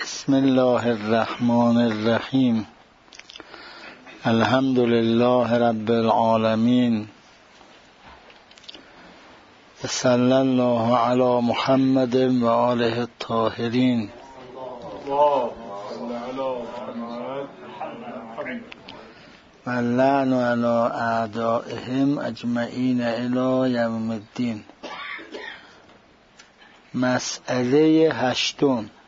بسم الله الرحمن الرحیم. الحمد لله رب العالمین. صلی الله علی محمد و آله الطاهرین. و اللعن علی اعدائهم اجمعین الی یوم الدین. مسئله 8.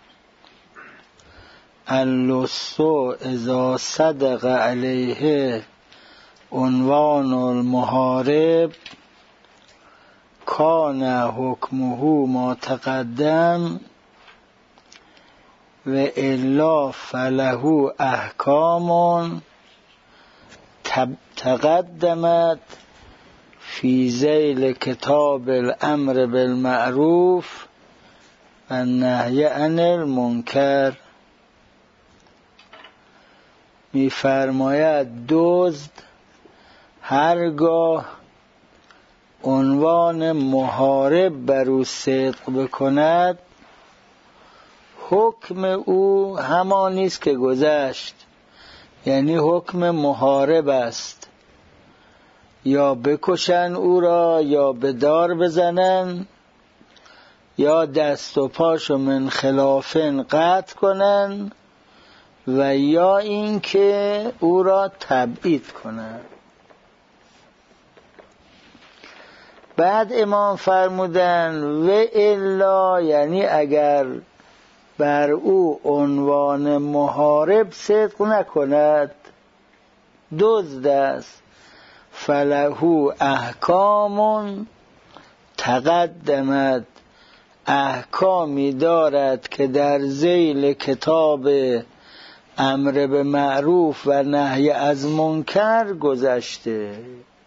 اللص اذا صدق علیه عنوان المحارب کان حکمه ما تقدم و الا فله احکام تقدمت فی ذیل کتاب الامر بالمعروف و النهی عن المنکر. می‌فرماید دزد هرگاه عنوان محارب بر او صدق بکند حکم او همانی است که گذشت، یعنی حکم محارب است، یا بکشن او را یا به دار بزنن یا دست و پاشو من خلافن قطع کنن و یا اینکه او را تبعید کنن. بعد امام فرمودن و الا، یعنی اگر بر او عنوان محارب صدق نکند، دزد است، فله احکام تقدمت، احکامی دارد که در ذیل کتاب امر به معروف و نهی از منکر گذشته،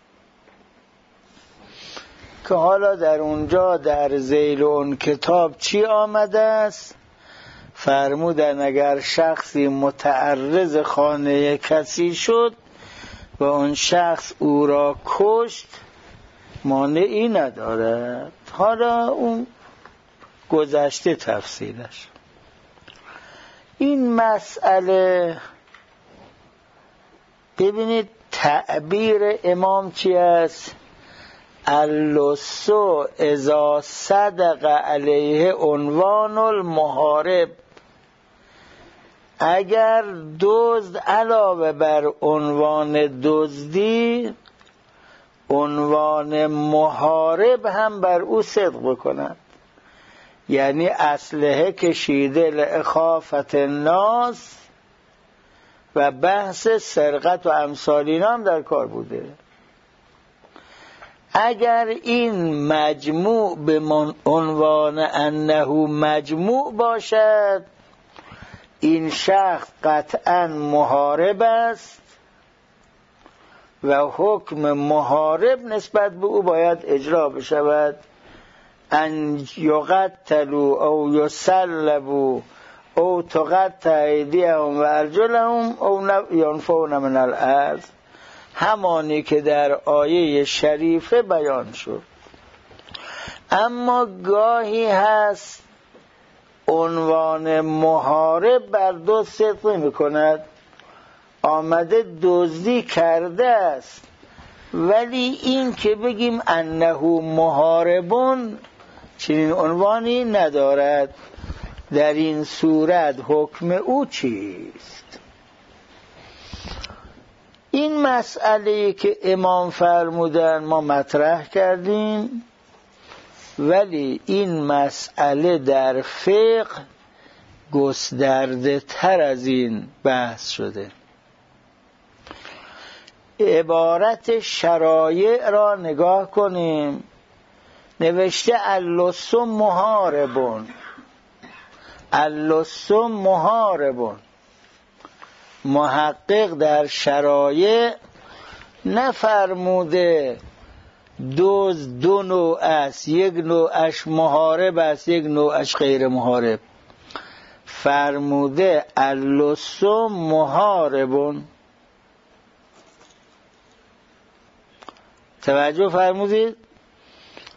که حالا در اونجا در ذیل اون کتاب چی آمده است؟ فرمودن اگر شخصی متعرض خانه کسی شد و اون شخص او را کشت مانعی ندارد. حالا اون گذشته تفصیلش. این مسئله ببینید تعبیر امام چی است؟ اللص اذا صدق علیه عنوان المحارب، اگر دزد علاوه بر عنوان دزدی عنوان محارب هم بر او صدق بکند، یعنی اسلحه کشیده لاخافت الناس و بحث سرقت و امثال اینا هم در کار بوده. اگر این مجموع به عنوان انه مجموع باشد، این شخص قطعا محارب است و حکم محارب نسبت به او باید اجرا بشود، ان یقتلوا او یصلبوا او تقطع ایدیهم و ارجلهم او ینفون من الارض، همانی که در آیه شریفه بیان شد. اما گاهی هست عنوان محارب بر دزد صدق نمی کند، آمده دزدی کرده است، ولی این که بگیم انه محاربون چنین عنوانی ندارد. در این صورت حکم او چیست؟ این مسئله که امام فرمودن ما مطرح کردیم، ولی این مسئله در فقه گسترده تر از این بحث شده. عبارت شرایع را نگاه کنیم، نوشته اللص محاربون، اللص محاربون. محقق در شرایع نفرموده دزد دو نوع است، یک نوعش محارب است یک نوعش غیر محارب، فرموده اللص محاربون. توجه فرمودید؟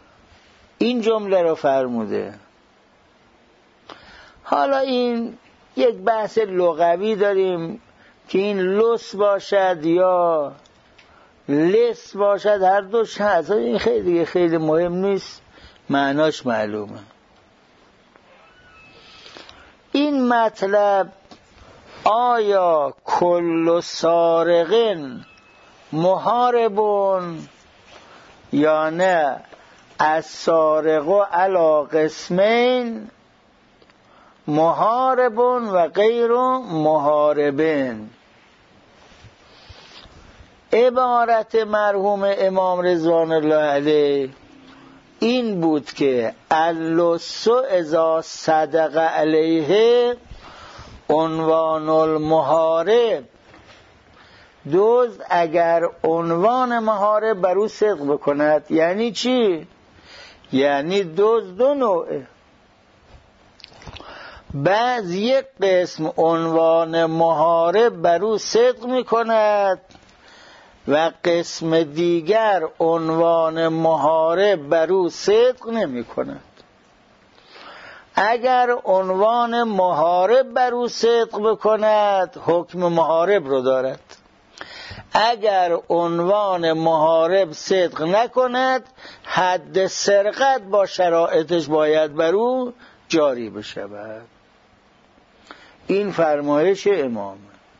این جمله رو فرموده. حالا این یک بحث لغوی داریم که این لس باشد یا لس باشد، هر دوش هست، این خیلی مهم نیست، معناش معلومه. این مطلب آیا کل سارقین محاربون یا نه از سارق علی قسمین، محاربون و غیر محاربین. عبارت مرحوم امام رضوان الله علیه این بود که اللص اذا صدق علیه عنوان المحارب، دزد اگر عنوان محارب بر او صدق بکند. یعنی چی؟ یعنی دزد دو نوعه، بعض یک قسم عنوان محارب بر او صدق میکند و قسم دیگر عنوان محارب بر او صدق نمی کند. اگر عنوان محارب بر او صدق بکند حکم محارب رو دارد، اگر عنوان محارب صدق نکند حد سرقت با شرایطش باید بر او جاری بشود. این فرمایش امام.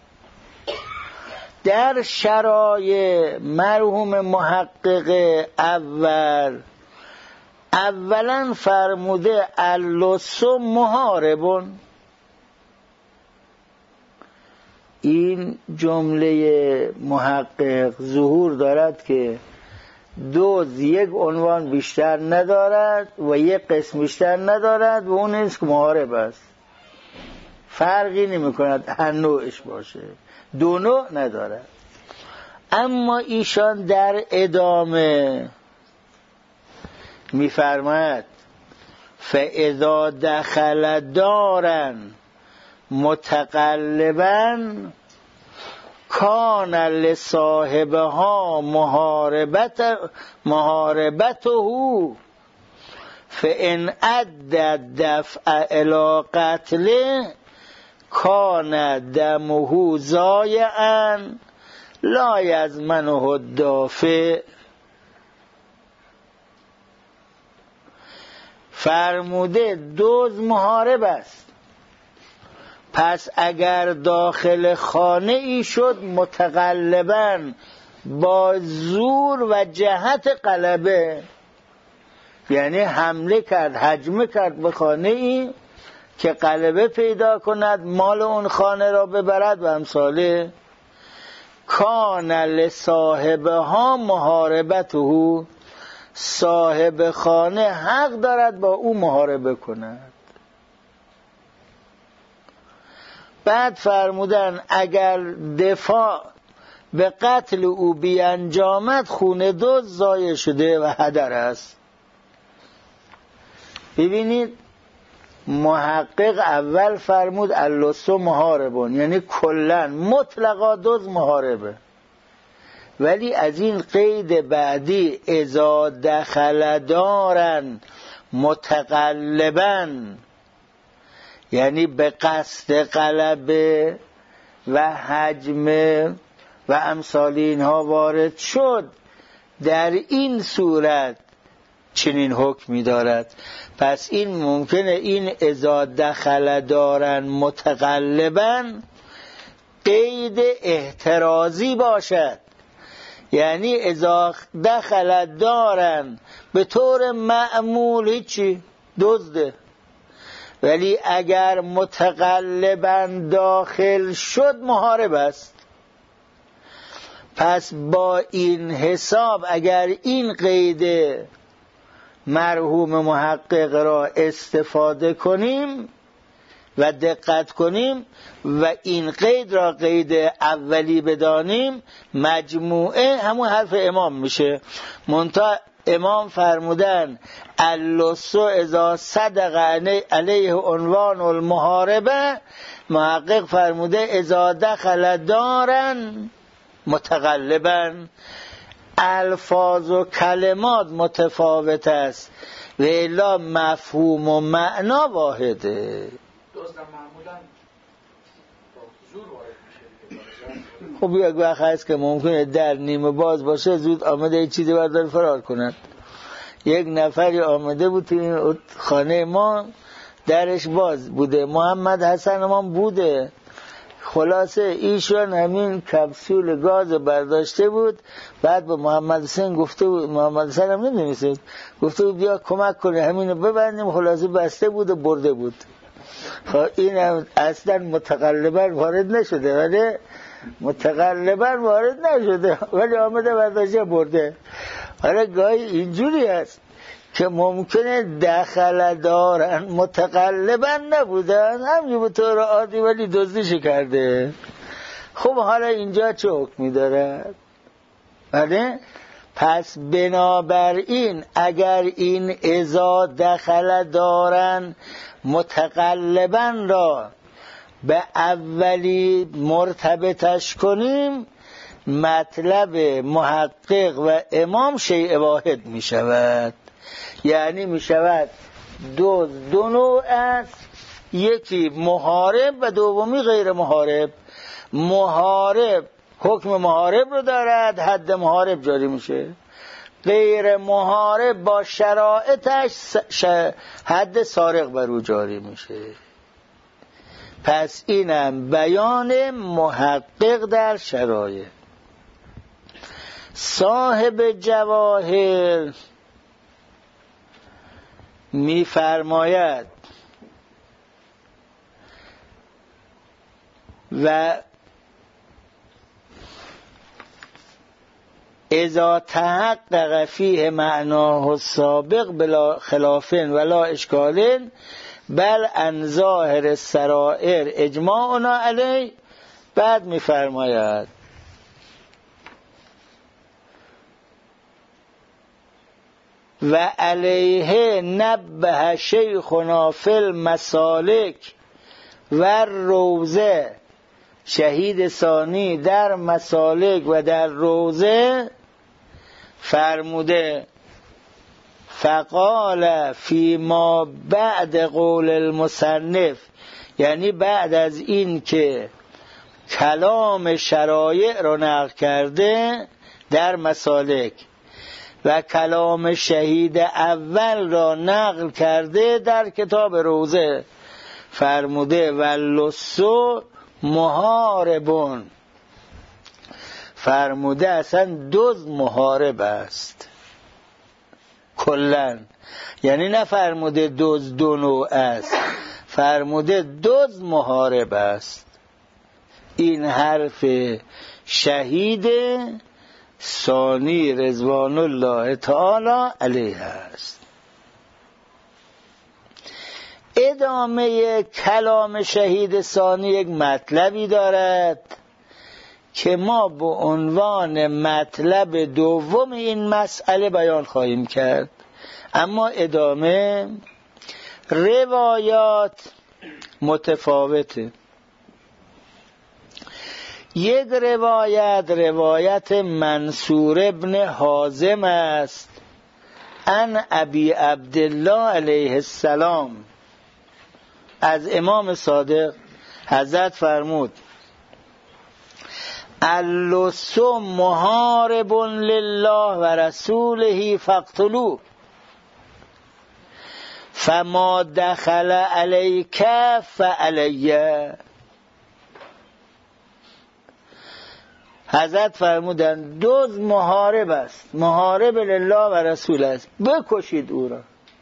در شرایع مرحوم محقق اولا فرموده اللص محاربون. این جمله محقق ظهور دارد که دزد یک عنوان بیشتر ندارد و یک قسم بیشتر ندارد و اون نیست که محارب است، فرقی نمی کند هر نوعش باشه، دو نوع ندارد. اما ایشان در ادامه می‌فرماید فاذا دخل دارا متقلبا کان لصاحبها محاربته فان ادى دفع الى قتله کان دمه ضایعا لا یضمنه الدافع. فرموده دزد محارب است، پس اگر داخل خانه ای شد متقلباً با زور و جهت غلبه، یعنی حمله کرد، هجمه کرد به خانه ای که غلبه پیدا کند، مال اون خانه را ببرد و امثاله، کان لصاحبها محاربته، صاحب خانه حق دارد با او محاربه کند. بعد فرمودن اگر دفاع به قتل او بیانجامد خون دزد ضایع شده و هدر است. ببینید محقق اول فرمود اللص محاربون، یعنی کلا مطلقا دزد محاربه، ولی از این قید بعدی اذا دخل دارا متقلبا، یعنی به قصد غلبه و هجمه و امثال اینها وارد شد، در این صورت چنین حکمی دارد. پس این ممکنه این اذا دخل دارا متقلبا قید احترازی باشد، یعنی اذا دخل دارا به طور معمول هیچی دزده، ولی اگر متقلباً داخل شد محارب است. پس با این حساب اگر این قید مرحوم محقق را استفاده کنیم و دقت کنیم و این قید را قید اولی بدانیم، مجموعه همون حرف امام میشه. منتها امام فرمودن اللص اذا صدق علیه عنوان المحاربه، محقق فرموده اذا دخل دارا متقلبا. الفاظ و کلمات متفاوت است و الا مفهوم و معنا واحده. دوستان معمولا خب یک وقت هست که ممکنه در نیمه باز باشه زود آمده یه چیزی بردار فرار کند. یک نفری آمده بود تو خانه ما، درش باز بوده، محمد حسن ما بوده. خلاصه ایشون همین کپسول گاز برداشته بود، بعد به محمد حسن گفته بود، محمد حسن هم نمی‌دونست، گفته بود بیا کمک کنه همینو ببندیم. خلاصه بسته بود و برده بود. این هم اصلا متقلبا وارد نشده، ولی متقلبا وارد نشده ولی آمده برداشته برده. حالا گاهی اینجوری هست که ممکنه دخل دارن متقلبا نبودن، همین به طور عادی ولی دزدیش کرده. خب حالا اینجا چه حکمی داره؟ بله؟ پس بنابراین اگر این اذا دخل دارن متقلبا را به اولی مرتبطش کنیم، مطلب محقق و امام شیء واحد می شود. یعنی می شود دو نوع است، یکی محارب و دومی غیر محارب. محارب حکم محارب رو دارد، حد محارب جاری میشه. غیر محارب با شرایطش حد سارق بر او جاری میشه. پس اینم بیان محقق در شرایط. صاحب جواهر می‌فرماید و اذا تحقق فیه معناه السابق بلا خلاف ولا اشکال بل عن ظاهر السرائر اجماعنا علیه. بعد می‌فرماید و علیه نبه شیخنا فی المسالک و روزه. شهید ثانی در مسالک و در روزه فرموده فقال فی ما بعد قول المصنف، یعنی بعد از این که کلام شرایع را نقل کرده در مسالک و کلام شهید اول را نقل کرده در کتاب روزه، فرموده واللص محاربون، فرموده اصلا دزد محارب است کلن. یعنی نه فرموده دزد دو نوع است، فرموده دزد محارب است. این حرف شهید ثانی رضوان الله تعالی علیه است. ادامه کلام شهید ثانی یک مطلبی دارد که ما به عنوان مطلب دوم این مسئله بیان خواهیم کرد. اما ادامه روایات متفاوته. یک روایت منصور ابن حازم است عن ابی عبدالله علیه السلام، از امام صادق حضرت فرمود اللص محارب لله و رسوله فاقتلوه فما دخل علیک فعلیه. حضرت فرمودند دزد محارب است، محارب لله و رسول است، بکشید او را،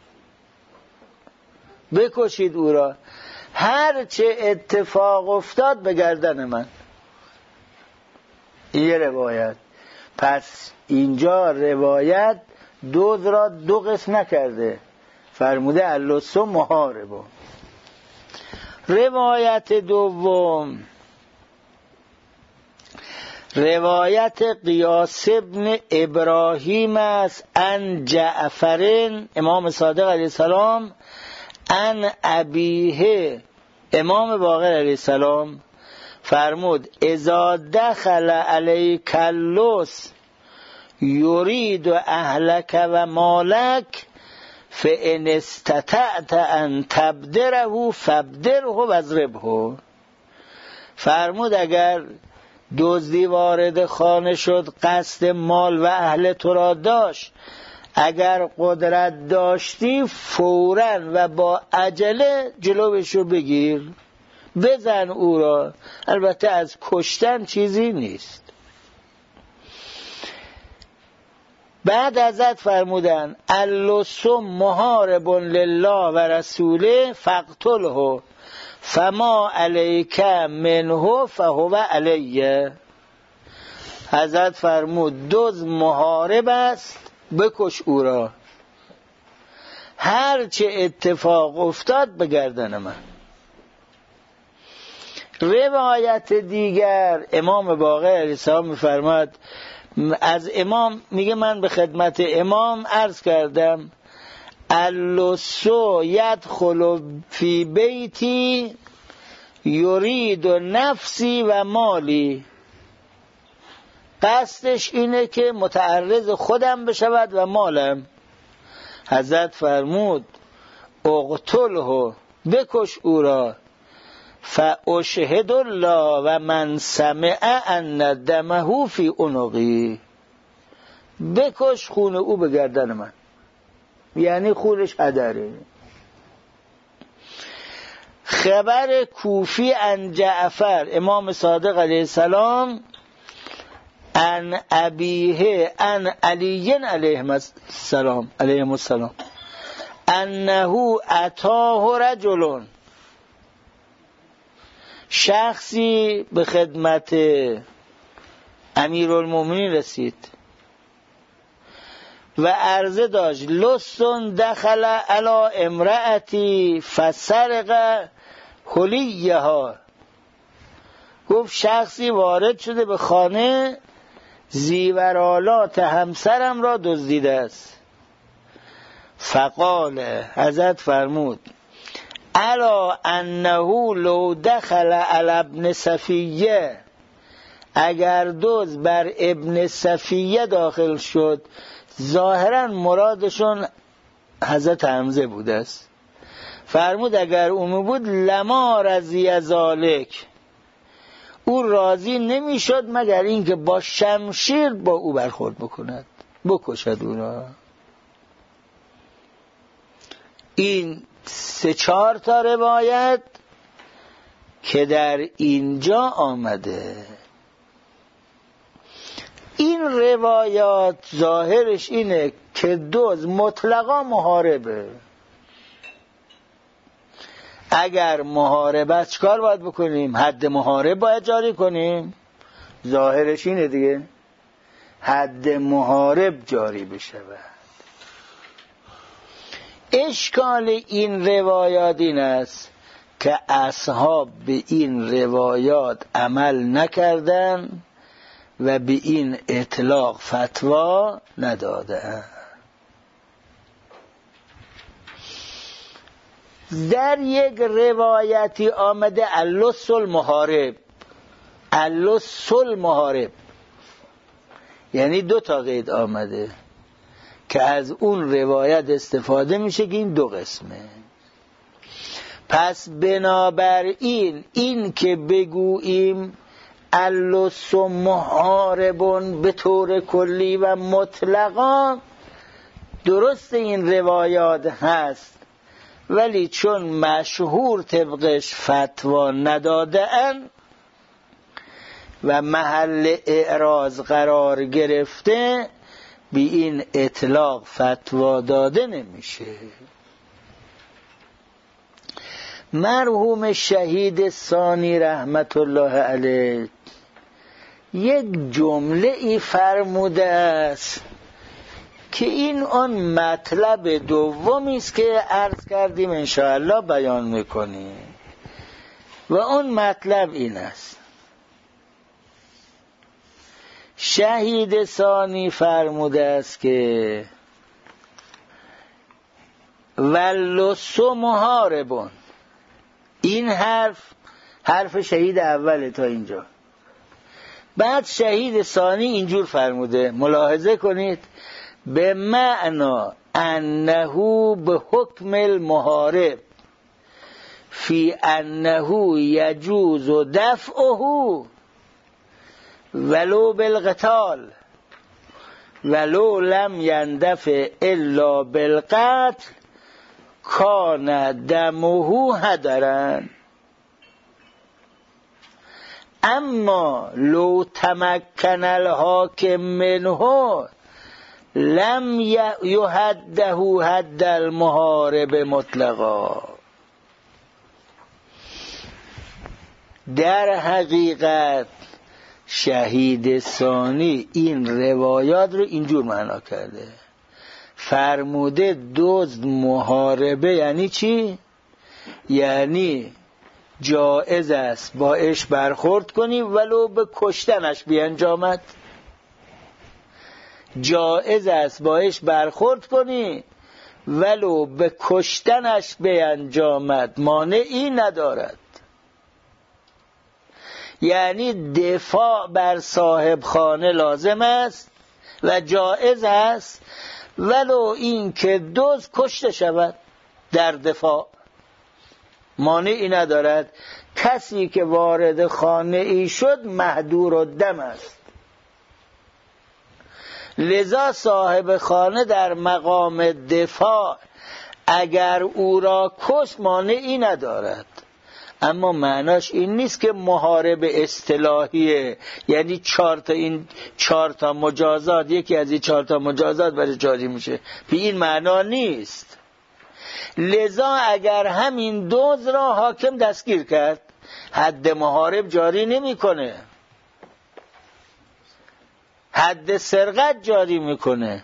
بکشید او را، هر چه اتفاق افتاد به گردن من. این روایت. پس اینجا روایت دزد را دو قسم نکرده، فرموده اللص محارب. روایت دوم روایت قیاس ابن ابراهیم است عن جعفر امام صادق علیه السلام عن ابیه امام باقر علیه السلام فرمود اذا دخل علیک اللص یرید اهلک و مالک فان استطعت ان تبدره فابدره واضربه فرمود اگر دزدی وارد خانه شد، قصد مال و اهل تو را داشت، اگر قدرت داشتی فوراً و با عجله جلوش رو بگیر، بزن او را. البته از کشتن چیزی نیست. بعد ازت فرمودن اللص محارب لله و رسوله فاقتله فما علیک منه فهو علیه. حضرت فرمود دزد محارب است، بکش او را، هر چه اتفاق افتاد به گردن من. روایت دیگر امام باقر علیه السلام می‌فرماد، از امام میگه من به خدمت امام عرض کردم اللص یدخل فی بیتی یرید نفسی و مالی، قصدش اینه که متعرض خودم بشود و مالم. حضرت فرمود اقتله، بکش او را، فاشهد الله و من سمع ان دمه فی عنقی، بکش، خون او به گردن من، یعنی خونش هدره. خبر کوفی عن جعفر امام صادق علیه السلام عن ابیه عن علی علیه السلام انه اتاه رجل، شخصی به خدمت امیرالمومنین رسید و عرضه داشت لص دخل علی امرأتی فسرق حلیها، گفت شخصی وارد شده به خانه، زیورالات همسرم را دزدیده است. فقال، حضرت فرمود الا انه لو دخل علی ابن صفیه، اگر دزد بر ابن صفیه داخل شد، ظاهرا مرادشون حضرت حمزه بوده است، فرمود اگر اون بود لما رضی ذالک، او راضی نمیشد مگر اینکه با شمشیر با او برخورد بکند، بکشد او را. این 3-4 تا روایت که در اینجا آمده، این روایات ظاهرش اینه که دزد مطلقا محاربه. اگر محارب است چکار باید بکنیم؟ حد محارب باید جاری کنیم، ظاهرش اینه دیگه، حد محارب جاری بشود. اشکال این روایات این است که اصحاب به این روایات عمل نکردن و به این اطلاق فتوا ندادن. در یک روایتی آمده اللص المحارب، اللص المحارب، یعنی 2 تا قید آمده که از اون روایت استفاده میشه که این 2 قسمه. پس بنابراین این که بگوییم اللص محاربون به طور کلی و مطلقا، درست این روایات هست، ولی چون مشهور طبقش فتوا ندادن و محل اعراض قرار گرفته، بی این اطلاق فتوا داده نمیشه. مرحوم شهید ثانی رحمت الله علیه یک جمله ای فرموده است که این آن مطلب دومی است که عرض کردیم انشاءالله بیان میکنیم، و اون مطلب این است: شهید ثانی فرموده است که واللص محاربون، این حرف شهید اوله تا اینجا. بعد شهید ثانی اینجور فرموده، ملاحظه کنید، به معنا انه به حکم المحارب، فی انه یجوز دفعه ولو بالقتال ولو لم یندفع الا بالقتل کان دمه هدرا. اما لو تمکن الحاکم منه لم یهده حد المحارب مطلقا. در حقیقت شهید ثانی این روایات رو اینجور معنا کرده، فرموده دزد محاربه یعنی چی؟ یعنی جایز است با اش برخورد کنی ولو به کشتنش بیانجامد. جایز است با اش برخورد کنی ولو به کشتنش بیانجامد، مانعی ندارد. یعنی دفاع بر صاحب خانه لازم است و جایز است ولو این که دزد کشته شود در دفاع، مانعی ندارد. کسی که وارد خانه ای شد محدور الدم است، لذا صاحب خانه در مقام دفاع اگر او را کشت مانعی ندارد. اما معناش این نیست که محارب اصطلاحیه، یعنی چهار تا مجازات، یکی از این 4 تا مجازات برای جاری میشه، به این معنا نیست. لذا اگر همین دزد را حاکم دستگیر کرد حد محارب جاری نمیکنه، حد سرقت جاری میکنه.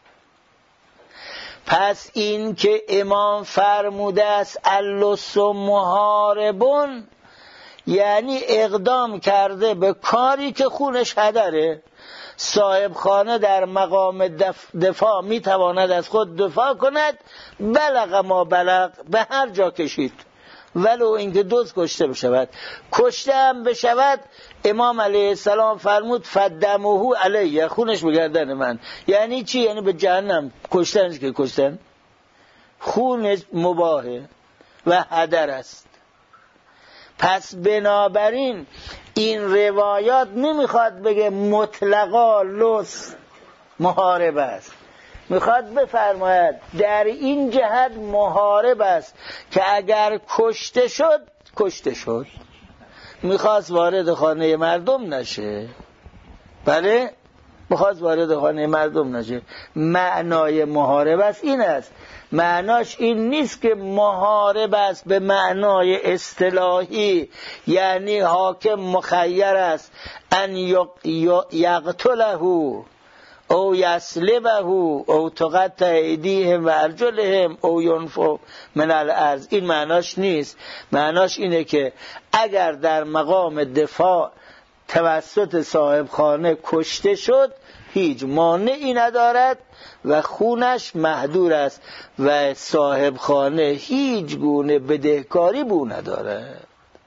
پس این که امام فرموده است اللص محاربون، یعنی اقدام کرده به کاری که خونش هدره. صاحب خانه در مقام دفاع میتواند از خود دفاع کند، بلغ ما بلغ، به هر جا کشید، ولو اینکه دزد کشته بشود. کشته هم بشود امام علیه السلام فرمود فدمه علیه، خونش به گردن من. یعنی چی؟ یعنی به جهنم. کشتنش که کشتن، خونش مباهه و هدر است. پس بنابراین این روایات نمیخواد بگه مطلقا لص محارب است، میخواد بفرماید در این جهت محارب است که اگر کشته شد کشته شد، میخواست وارد خانه مردم نشه. بله، میخواست وارد خانه مردم نشه. معنای محارب است این است. معناش این نیست که محارب است به معنای اصطلاحی، یعنی حاکم مخیر است ان یقتله او یسلبه او تقطع ایدیهم و ارجلهم او ینفوا من الارض. این معناش نیست. معناش اینه که اگر در مقام دفاع توسط صاحب خانه کشته شد هیچ مانعی ندارد و خونش محدور است و صاحب خانه هیچ گونه بدهکاری بو ندارد.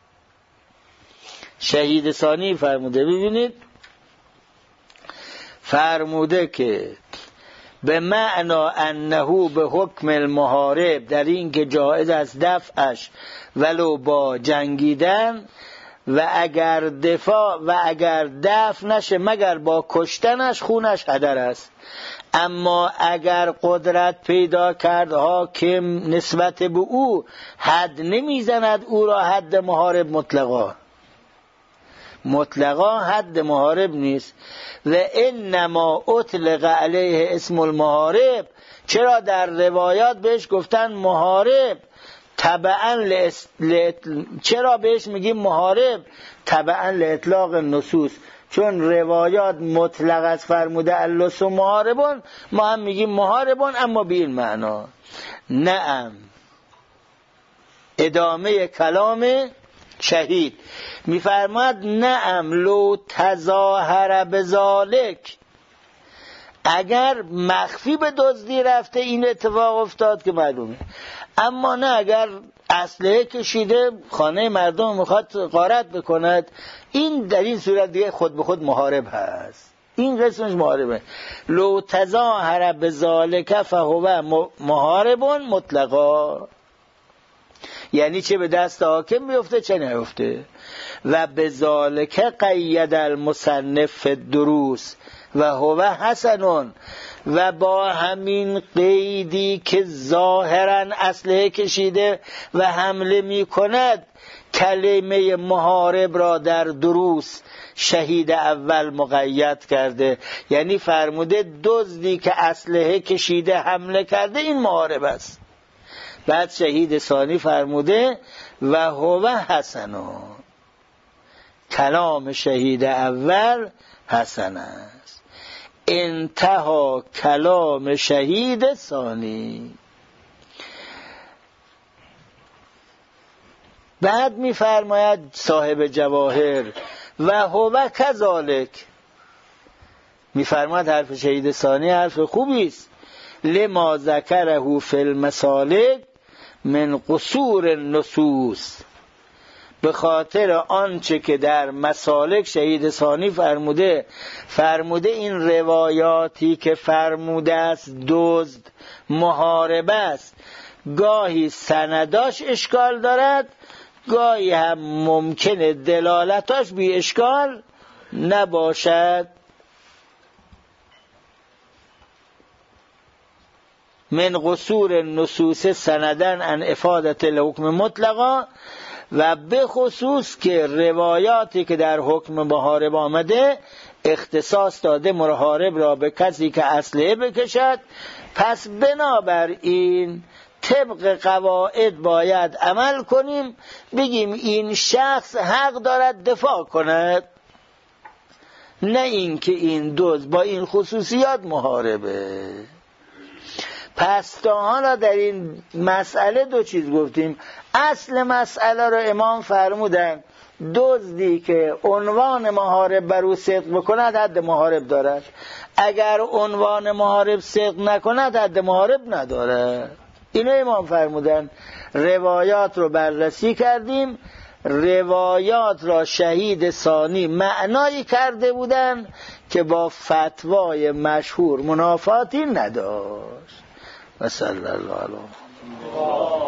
شهید ثانی فرموده، ببینید فرموده که به معنا انه به حکم المحارب، در این که جایز است دفعش ولو با جنگیدن، و اگر دفاع و اگر دفع نشه مگر با کشتنش خونش هدر است. اما اگر قدرت پیدا کرد حاکم نسبت به او، حد نمیزند او را حد محارب مطلقا حد محارب نیست. و انما اطلق علیه اسم المحارب، چرا در روایات بهش گفتن محارب تبعا چرا بهش میگیم محارب؟ تبعا لاطلاق النصوص، چون روایات مطلق از فرموده اللص محاربون، ما هم میگیم محاربون اما به این معنا. نعم. ادامه کلام شهید میفرماد نعم لو تظاهر بذالک، اگر مخفی به دزدی رفته این اتفاق افتاد که معلومه، اما نه اگر اسلحه کشیده خانه مردم میخواد غارت بکند، این در این صورت دیگه خود به خود محارب هست. این قسمش محاربه. لو تظاهر بذالک فهو محارب مطلقا. یعنی چه به دست حاکم بیفته چه نیفته. و بذالک قید المصنف الدروس و هو حسن، و با همین قیدی که ظاهرا اسلحه کشیده و حمله می کند کلمه محارب را در دروس شهید اول مقید کرده، یعنی فرموده دزدی که اسلحه کشیده حمله کرده این محارب است. بعد شهید ثانی فرموده و هو حسن، کلام شهید اول حسن است. انتهى کلام شهید ثانی. بعد می‌فرماید صاحب جواهر و هو کذالک، می‌فرماید حرف شهید ثانی حرف خوبی است. لما ذکره فی المسالک من قصور النصوص، به خاطر آنچه که در مسالک شهید ثانی فرموده این روایاتی که فرموده است دزد محارب است، گاهی سنداش اشکال دارد، گاهی هم ممکنه دلالتاش بی اشکال نباشد. من قصور النصوص سندن عن افادت الحکم مطلقا، و به خصوص که روایاتی که در حکم محارب آمده اختصاص داده محارب را به کسی که اسلحه بکشد، پس بنابراین طبق قواعد باید عمل کنیم، بگیم این شخص حق دارد دفاع کند، نه اینکه این دزد با این خصوصیات محاربه. پس تا حالا در این مسئله دو چیز گفتیم. اصل مسئله رو امام فرمودن دزدی که عنوان محارب بر او صدق بکند حد محارب دارد، اگر عنوان محارب صدق نکند حد محارب ندارد. اینو امام فرمودن. روایات رو بررسی کردیم، روایات را شهید ثانی معنایی کرده بودن که با فتوای مشهور منافاتی نداشت. و صلی الله علیه